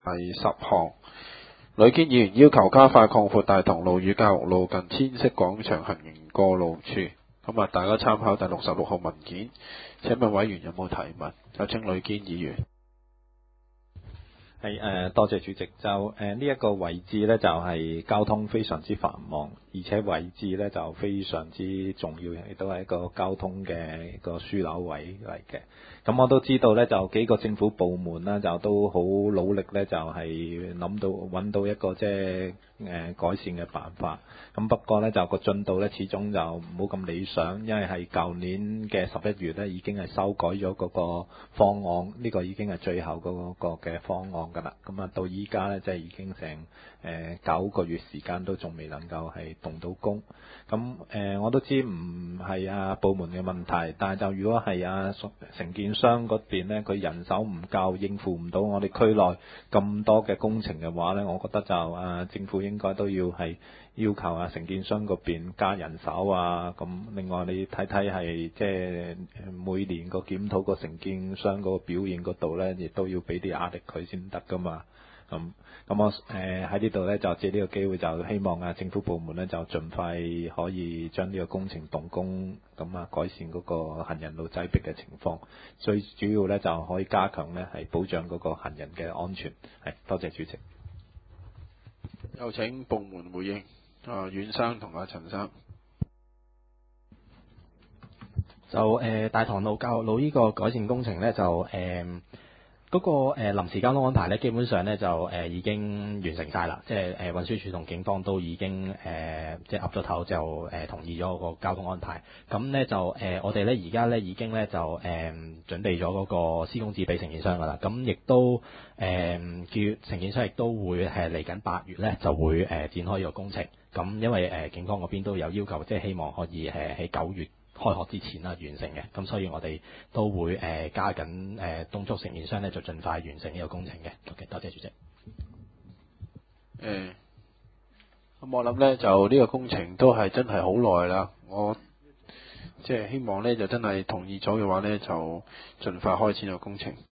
第10項，呂堅議員要求加快擴闊大棠路與教育路近千色廣場行人過路處。咁大家參考第66號文件。請問委員有冇提問？有請呂堅議員。 多謝主席。就呢一個位置呢，就係交通非常之繁忙，而且位置呢就非常之重要，亦都係一個交通嘅一個樞紐位嚟嘅。咁我都知道呢，就幾個政府部門呢，就都好努力呢，就係揾到一個即係改善嘅辦法。咁不過呢，就個進度呢，始終就冇咁理想，因為係舊年嘅11月呢，已經係修改咗嗰個方案，呢個已經係最後嗰個嘅方案㗎啦。咁到依家呢，即係已經成9個月時間都仲未能夠係動到工。咁我都知唔係部門嘅問題，但係就如果係承建商嗰邊呢，佢人手唔夠，應付唔到我哋區內咁多嘅工程嘅話呢，我覺得就政府應該都要係要求承建商嗰邊加人手啊。咁另外你睇睇係即係每年個檢討個承建商嗰個表現嗰度呢，亦都要俾啲壓力佢先得噶嘛。咁我喺呢度呢，就借呢個機會就希望政府部門呢，就盡快可以將呢個工程動工，咁改善嗰個行人路擠迫嘅情況。最主要呢，就可以加強呢係保障嗰個行人嘅安全。多謝主席。 有請部門回應。阮生同陳生。 就大棠路教育路呢個改善工程呢，就嗰個臨時交通安排呢，基本上呢就已經完成晒啦，即係運輸署同警方都已經即係噏咗頭就同意咗個交通安排。咁呢就我哋呢而家呢已經呢就準備咗嗰個施工紙俾承建商噶啦。咁亦都叫承建商亦都會嚟緊8月呢就會展開呢個工程。咁因為警方嗰邊都有要求，即係希望可以喺9月開學之前完成嘅，咁所以我哋都會加緊敦促承建商呢就盡快完成呢個工程嘅。OK， 多謝主席。 咁我諗呢就呢個工程都係真係好耐啦，我即係希望呢就真係同意咗嘅話呢，就盡快開始個工程。